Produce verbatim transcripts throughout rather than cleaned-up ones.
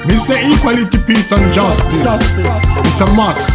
Me say equality, peace and justice, Justice. it's a must.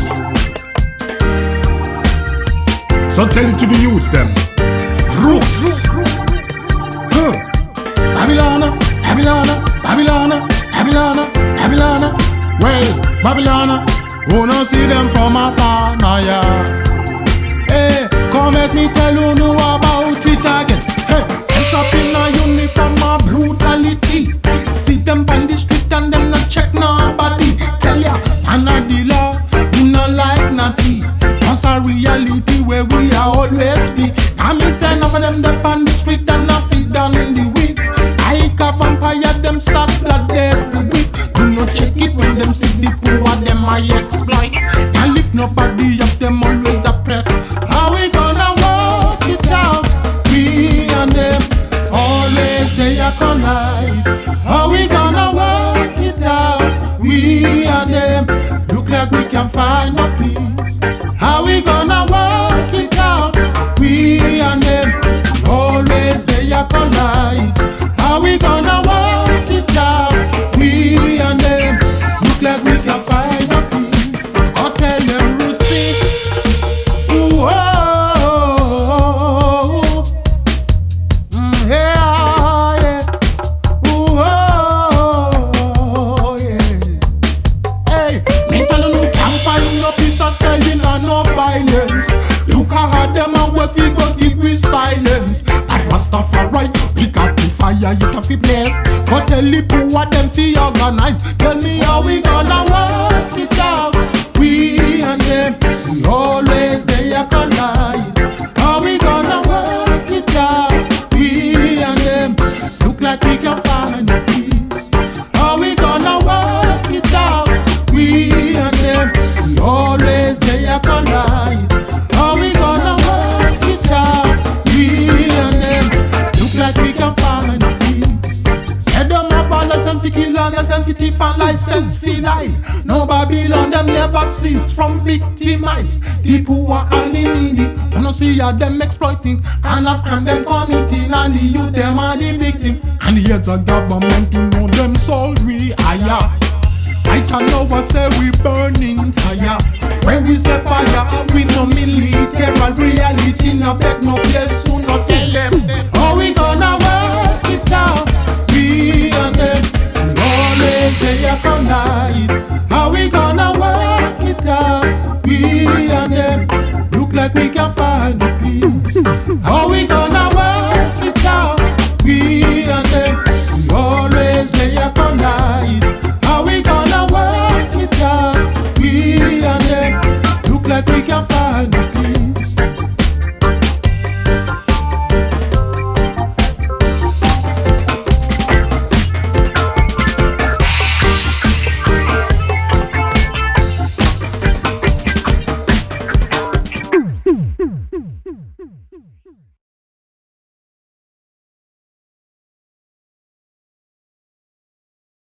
So tell it to the youth them. Roots. Huh. Babylon, Babylon, Babylon, Babylon, Babylon. Well, Babylon, who no see them from afar, nah, yeah. Hey, come make me tell you know about it again. Hey, ends up in a uniform of brutality. See them on the street and them not check nobody. Tell ya, man a dealer, you not like naughty. That's a reality where we are always be. I me say enough of them up on the street and not fit down in the week. I can vampire them stock blood every week. Do not check it when them see the poor them I exploit. Now lift nobody up, them always oppressed. How we gonna work it out? We and them always they are collide. How we gonna work it out? We and them look like we can find a peace. How we gonna work it out? We and them always they are collide. How we gonna work it out? We and them look like we can find a peace. I'll tell them Ruthie. Ooh, oh, oh, oh. Mm, yeah, yeah. Ooh, oh, oh, yeah. Hey, me tell you, can't find no peace or saying no violence. Look at them and what we go give with silence. And Rastafari, we got the fire, you can feel blessed. But tell the poor them fi organize. Tell me how we gonna work it out. We and them, we always they are collide. How we gonna work it out? We and them, look like we can find a peace. How we gonna work it out? We and them, we always they are collide. How we gonna work it out? We and them, look like we can find a peace. Say them a ballers and fi kill and them fi thief and license fi lie. No Babylon them never cease from victimize the poor and the needy. Don't see how them exploiting and of crime them committing, and the youth them are the victim. And yet the government you know them sold we higher. I can know what say we burning fire. When we say fire, we no mean literal reality, no beg